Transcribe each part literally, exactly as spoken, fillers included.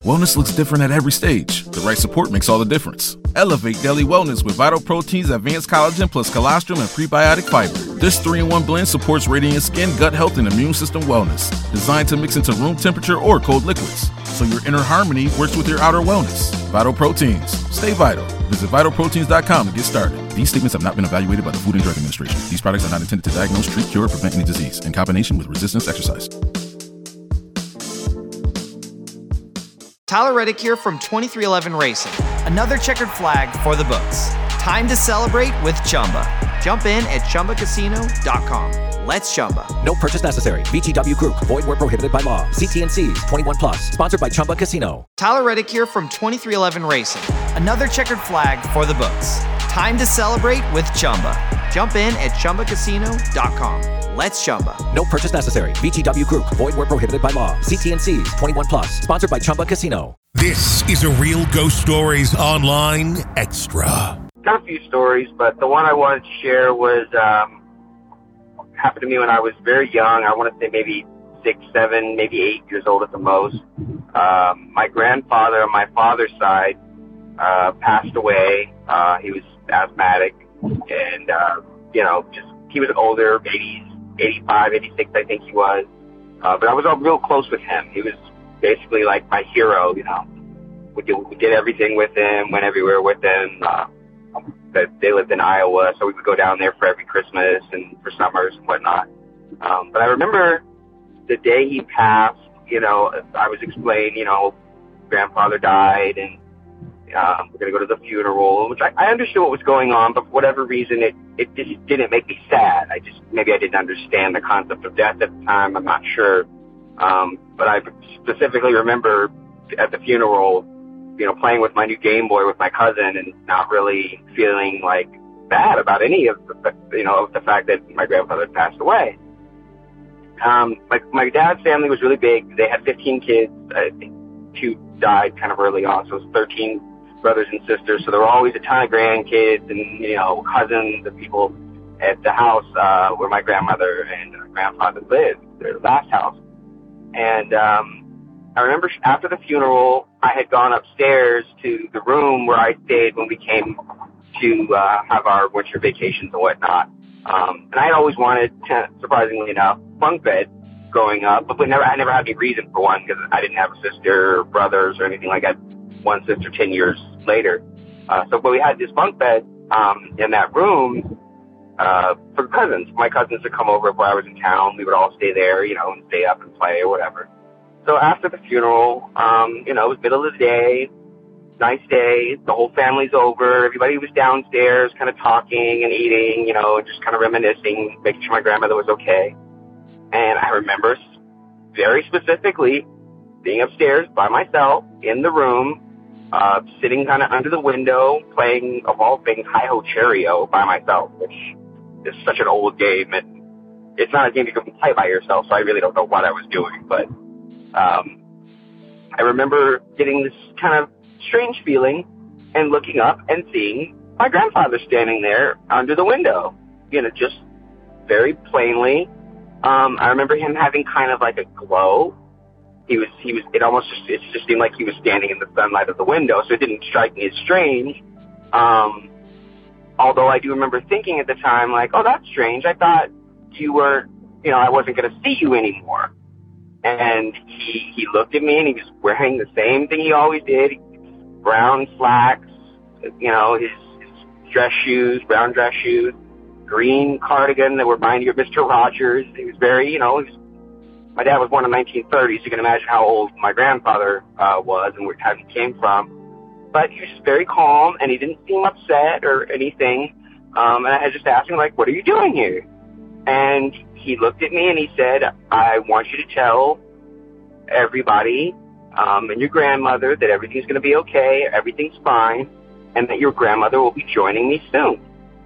Wellness looks different at every stage. The right support makes all the difference. Elevate daily wellness with Vital Proteins, Advanced Collagen plus Colostrum and Prebiotic Fiber. This three in one blend supports radiant skin, gut health, and immune system wellness. Designed to mix into room temperature or cold liquids, so your inner harmony works with your outer wellness. Vital Proteins. Stay vital. Visit vital proteins dot com to get started. These statements have not been evaluated by the Food and Drug Administration. These products are not intended to diagnose, treat, cure, or prevent any disease in combination with resistance exercise. Tyler Reddick here from twenty-three eleven Racing. Another checkered flag for the books. Time to celebrate with Chumba. Jump in at chumba casino dot com. Let's Chumba. No purchase necessary. V G W Group. Void where prohibited by law. See T and C's. twenty-one plus. Sponsored by Chumba Casino. Tyler Reddick here from twenty-three eleven Racing. Another checkered flag for the books. Time to celebrate with Chumba. Jump in at chumba casino dot com. Let's Chumba. No purchase necessary. V G W Group. Void where prohibited by law. See T and C's. twenty-one plus. Sponsored by Chumba Casino. This is a Real Ghost Stories Online Extra. Got a few stories, but the one I wanted to share was um, happened to me when I was very young. I want to say maybe six, seven, maybe eight years old at the most. Um, my grandfather on my father's side uh, passed away. Uh, he was asthmatic, and uh, you know, just he was older, maybe eighty-five, eighty-six, I think he was. Uh, but I was all real close with him. He was basically like my hero, you know. We did, we did everything with him, went everywhere with him. Uh, they lived in Iowa, so we would go down there for every Christmas and for summers and whatnot. Um, but I remember the day he passed, you know, I was explained, you know, grandfather died, and um, we're going to go to the funeral, which I, I understood what was going on, but for whatever reason, it, it just didn't make me sad. I just, maybe I didn't understand the concept of death at the time. I'm not sure. Um, but I specifically remember at the funeral, you know, playing with my new Game Boy with my cousin and not really feeling like bad about any of the, you know, of the fact that my grandfather had passed away. Um, my, my dad's family was really big. They had fifteen kids. I think two died kind of early on, so it was thirteen brothers and sisters. So there were always a ton of grandkids and, you know, cousins and people at the house, uh, where my grandmother and grandfather lived, their last house. And, um, I remember after the funeral, I had gone upstairs to the room where I stayed when we came to uh, have our winter vacations and whatnot. Um, and I had always wanted, to, surprisingly enough, bunk bed growing up, but we never, I never had any reason for one because I didn't have a sister or brothers or anything like that. One sister ten years later. Uh, so, but we had this bunk bed um, in that room uh, for cousins. My cousins would come over while I was in town. We would all stay there, you know, and stay up and play or whatever. So after the funeral, um, you know, it was middle of the day, nice day, the whole family's over, everybody was downstairs kind of talking and eating, you know, just kind of reminiscing, making sure my grandmother was okay. And I remember very specifically being upstairs by myself in the room, uh, sitting kind of under the window, playing, of all things, Hi-Ho Cherry-O by myself, which is such an old game, and it's not a game you can play by yourself, so I really don't know what I was doing, but Um, I remember getting this kind of strange feeling and looking up and seeing my grandfather standing there under the window, you know, just very plainly. Um, I remember him having kind of like a glow. He was, he was, it almost just, it just seemed like he was standing in the sunlight of the window, so it didn't strike me as strange. Um, although I do remember thinking at the time, like, oh, that's strange. I thought you were, you know, I wasn't going to see you anymore. And he, he looked at me, and he was wearing the same thing he always did, brown slacks, you know, his, his dress shoes, brown dress shoes, green cardigan that reminded you of Mister Rogers. He was very, you know, he was, my dad was born in nineteen thirty, so you can imagine how old my grandfather uh, was and where he came from. But he was just very calm, and he didn't seem upset or anything. Um, and I just asked him, like, what are you doing here? And he looked at me and he said, I want you to tell everybody um, and your grandmother that everything's going to be okay, everything's fine, and that your grandmother will be joining me soon.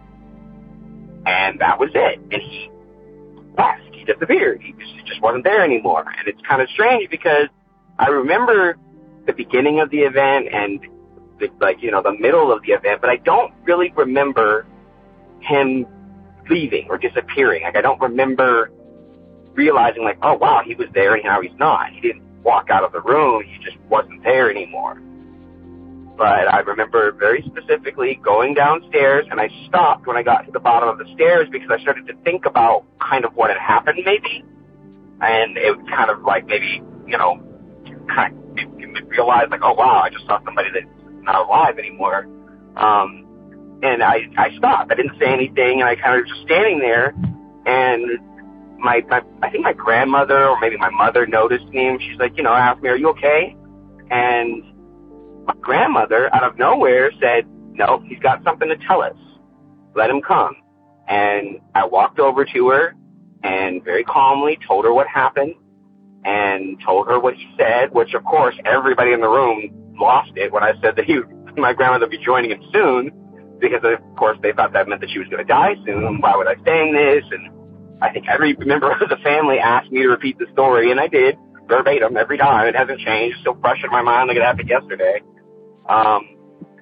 And that was it. And he left. He disappeared. He just wasn't there anymore. And it's kind of strange because I remember the beginning of the event and, the, like, you know, the middle of the event, but I don't really remember him leaving or disappearing. Like, I don't remember realizing, like, oh, wow, he was there and now he's not. He didn't walk out of the room. He just wasn't there anymore. But I remember very specifically going downstairs, and I stopped when I got to the bottom of the stairs because I started to think about kind of what had happened maybe. And it was kind of like maybe, you know, kind of realize like, oh, wow, I just saw somebody that's not alive anymore. Um, and I, I stopped. I didn't say anything, and I kind of was just standing there, and my, my, I think my grandmother or maybe my mother noticed me, and she's like, you know, asked me, are you okay? And my grandmother, out of nowhere, said, no, he's got something to tell us. Let him come. And I walked over to her and very calmly told her what happened and told her what he said, which, of course, everybody in the room lost it when I said that he, my grandmother would be joining him soon because, of course, they thought that meant that she was going to die soon. Why was I saying this? And I think every member of the family asked me to repeat the story, and I did. Verbatim every time. It hasn't changed. Still fresh in my mind like it happened yesterday. Um,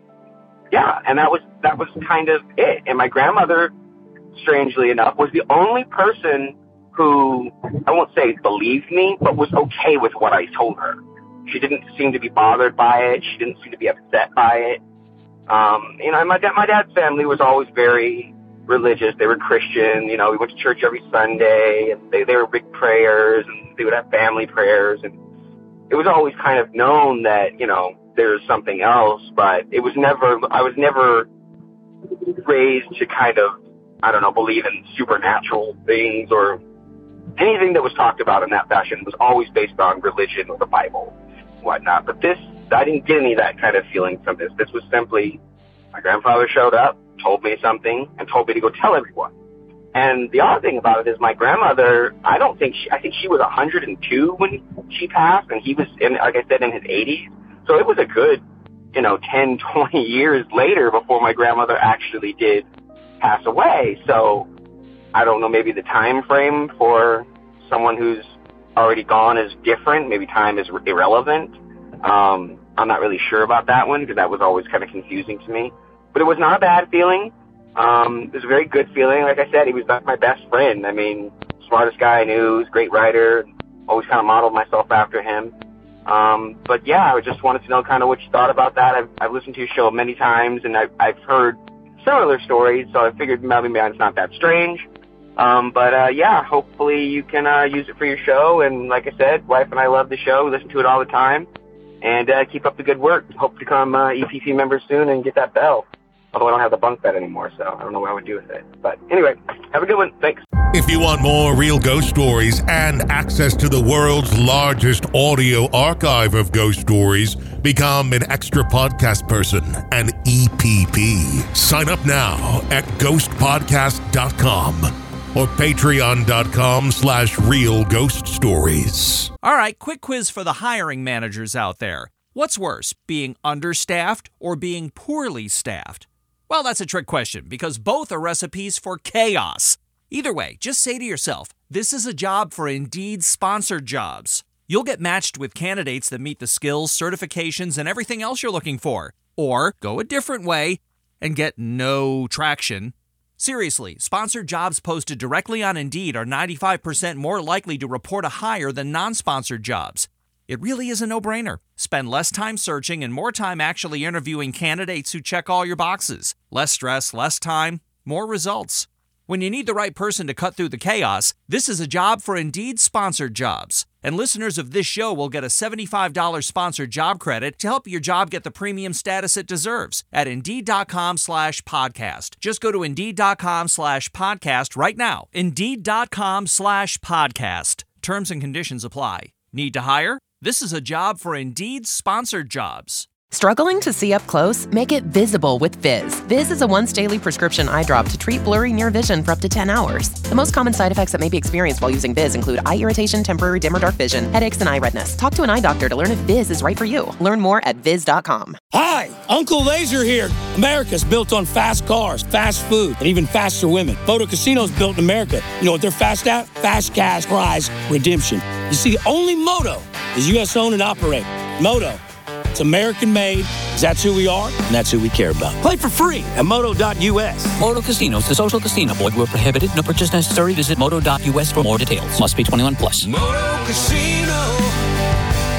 yeah, and that was that was kind of it. And my grandmother, strangely enough, was the only person who, I won't say believed me, but was okay with what I told her. She didn't seem to be bothered by it. She didn't seem to be upset by it. Um, you know, my dad, my dad's family was always very religious. They were Christian. You know, we went to church every Sunday, and they, they were big prayers, and they would have family prayers, and it was always kind of known that, you know, there's something else, but it was never, I was never raised to kind of, I don't know, believe in supernatural things or anything that was talked about in that fashion was always based on religion or the Bible, whatnot. But this, I didn't get any of that kind of feeling from this. This was simply, my grandfather showed up, told me something, and told me to go tell everyone. And the odd thing about it is my grandmother, I don't think she, I think she was one hundred two when she passed, and he was, in, like I said, in his eighties. So it was a good, you know, ten, twenty years later before my grandmother actually did pass away. So I don't know, maybe the time frame for someone who's already gone is different. Maybe time is irrelevant. Um, I'm not really sure about that one because that was always kind of confusing to me. But it was not a bad feeling. Um, it was a very good feeling. Like I said, he was like my best friend. I mean, smartest guy I knew. He was a great writer. Always kind of modeled myself after him. Um, but yeah, I just wanted to know kind of what you thought about that. I've, I've listened to your show many times, and I've, I've heard similar stories, so I figured maybe it's not that strange. Um, but uh, yeah, hopefully you can uh, use it for your show. And like I said, wife and I love the show. We listen to it all the time. And uh, keep up the good work. Hope to become uh, E P P members soon and get that bell. Although I don't have the bunk bed anymore, so I don't know what I would do with it. But anyway, have a good one. Thanks. If you want more real ghost stories and access to the world's largest audio archive of ghost stories, become an extra podcast person, an E P P. Sign up now at ghost podcast dot com or patreon.com slash real ghost stories. All right, quick quiz for the hiring managers out there. What's worse, being understaffed or being poorly staffed? Well, that's a trick question because both are recipes for chaos. Either way, just say to yourself, this is a job for Indeed sponsored jobs. You'll get matched with candidates that meet the skills, certifications, and everything else you're looking for. Or go a different way and get no traction. Seriously, sponsored jobs posted directly on Indeed are ninety-five percent more likely to report a hire than non-sponsored jobs. It really is a no-brainer. Spend less time searching and more time actually interviewing candidates who check all your boxes. Less stress, less time, more results. When you need the right person to cut through the chaos, this is a job for Indeed sponsored jobs. And listeners of this show will get a seventy-five dollars sponsored job credit to help your job get the premium status it deserves at Indeed.com slash podcast. Just go to Indeed.com slash podcast right now. Indeed.com slash podcast. Terms and conditions apply. Need to hire? This is a job for Indeed sponsored jobs. Struggling to see up close? Make it visible with Viz. Viz is a once daily prescription eye drop to treat blurry near vision for up to ten hours. The most common side effects that may be experienced while using Viz include eye irritation, temporary dim or dark vision, headaches, and eye redness. Talk to an eye doctor to learn if Viz is right for you. Learn more at viz dot com. Hi, Uncle Laser here. America's built on fast cars, fast food, and even faster women. Moto Casino's built in America. You know what they're fast at? Fast cash prize redemption. You see, only Moto is U S owned and operated. Moto. It's American-made, that's who we are, and that's who we care about. Play for free at moto dot U S. Moto Casinos, the social casino. Void where prohibited. No purchase necessary. Visit moto dot U S for more details. Must be twenty-one plus. Moto Casino.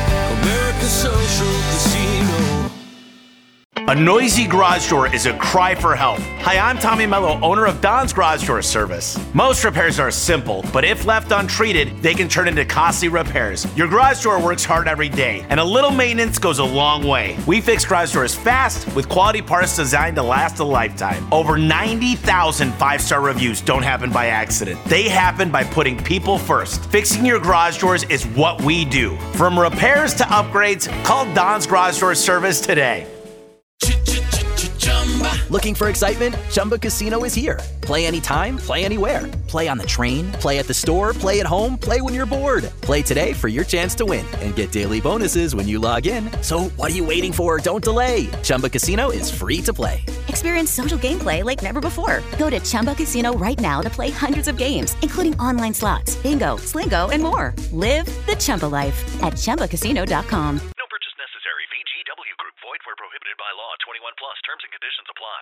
A noisy garage door is a cry for help. Hi, I'm Tommy Mello, owner of Don's Garage Door Service. Most repairs are simple, but if left untreated, they can turn into costly repairs. Your garage door works hard every day, and a little maintenance goes a long way. We fix garage doors fast with quality parts designed to last a lifetime. Over ninety thousand five-star reviews don't happen by accident. They happen by putting people first. Fixing your garage doors is what we do. From repairs to upgrades, call Don's Garage Door Service today. Looking for excitement? Chumba Casino is here. Play anytime, play anywhere. Play on the train, play at the store, play at home, play when you're bored. Play today for your chance to win and get daily bonuses when you log in. So what are you waiting for? Don't delay. Chumba Casino is free to play. Experience social gameplay like never before. Go to Chumba Casino right now to play hundreds of games, including online slots, bingo, Slingo, and more. Live the Chumba life at Chumba Casino dot com. No purchase necessary. V G W Group. Void where prohibited by law. twenty-one plus. Terms and conditions apply.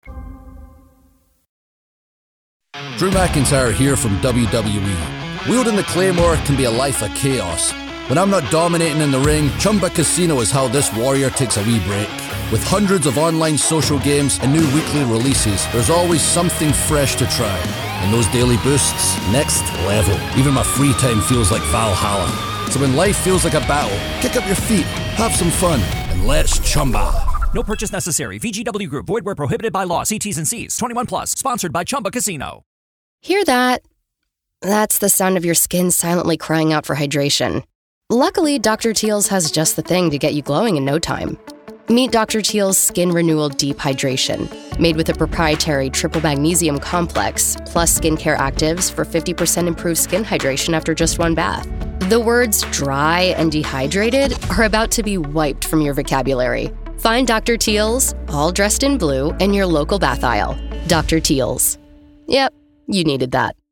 Drew McIntyre here from W W E. Wielding the Claymore can be a life of chaos. When I'm not dominating in the ring, Chumba Casino is how this warrior takes a wee break. With hundreds of online social games and new weekly releases, there's always something fresh to try. And those daily boosts, next level. Even my free time feels like Valhalla. So when life feels like a battle, kick up your feet, have some fun, and let's Chumba. No purchase necessary. V G W Group. Void where prohibited by law. See T's and C's. twenty-one plus. Sponsored by Chumba Casino. Hear that? That's the sound of your skin silently crying out for hydration. Luckily, Doctor Teal's has just the thing to get you glowing in no time. Meet Doctor Teal's Skin Renewal Deep Hydration, made with a proprietary triple magnesium complex, plus skincare actives for fifty percent improved skin hydration after just one bath. The words dry and dehydrated are about to be wiped from your vocabulary. Find Doctor Teal's, all dressed in blue, in your local bath aisle. Doctor Teal's. Yep, you needed that.